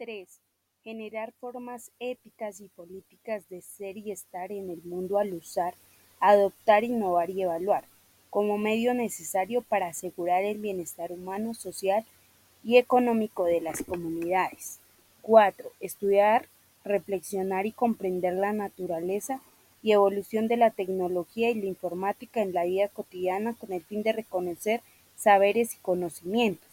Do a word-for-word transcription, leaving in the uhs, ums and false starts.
Tres, generar formas éticas y políticas de ser y estar en el mundo al usar, adoptar, innovar y evaluar, como medio necesario para asegurar el bienestar humano, social y económico de las comunidades. Cuatro, estudiar, reflexionar y comprender la naturaleza y evolución de la tecnología y la informática en la vida cotidiana con el fin de reconocer saberes y conocimientos.